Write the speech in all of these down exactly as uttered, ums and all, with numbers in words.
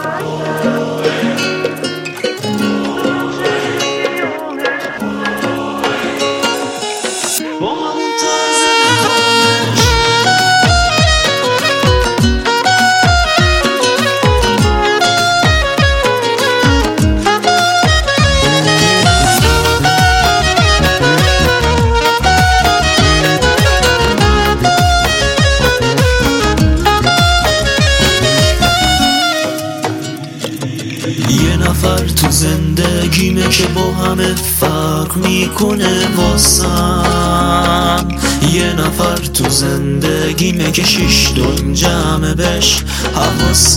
یه نفر تو زندگیمه که با همه فرق میکنه واسم. یه نفر تو زندگیمه که شیش دون جمعه بهش حواسم.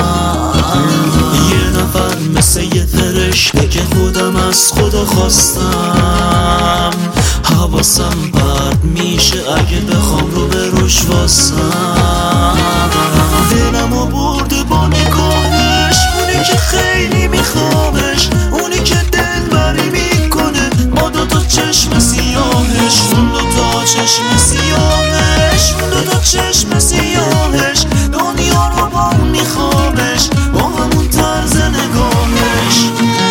یه نفر مثل یه فرشته که خودم از خدا خواستم. حواسم پرد میشه اگه بخوام رو به روش واسم. دلمو برده با نگاهش، اونی که خیلی میخوامش، اونی که دلبری میکنه با دوتا چشم سیاهش. اون دوتا چشم سیاهش، اون دوتا چشم سیاهش، دنیا رو با اون میخوامش، با همون طرز نگاهش.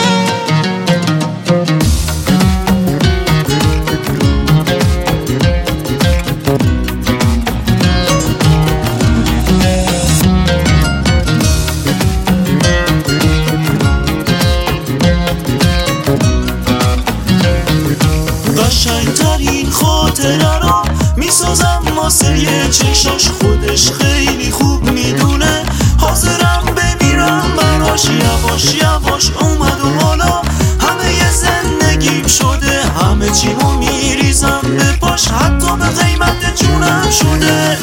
قشنگترین خاطره رو میسازم واسه یه چشاش، خودش خیلی خوب میدونه. حاضرم بمیرم براش، یواش یواش اومد و حالا همه ی زندگیم شده. همه چیمو میریزم به پاش، حتی به قیمت جونم شده.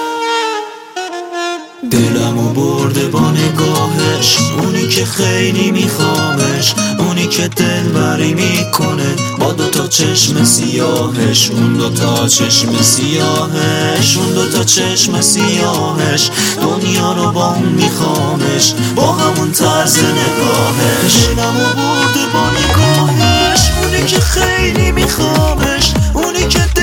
دلمو برده با نگاهش، اونی که خیلی میخوامش، اونی که دلبری میکنه با دوتا چشم سیاهش. اون دوتا چشم سیاهش، اون دوتا چشم سیاهش، دنیا رو با اون میخوامش، با همون طرز نگاهش. دلمو برده با نگاهش، اونی که خیلی میخوامش، اونی که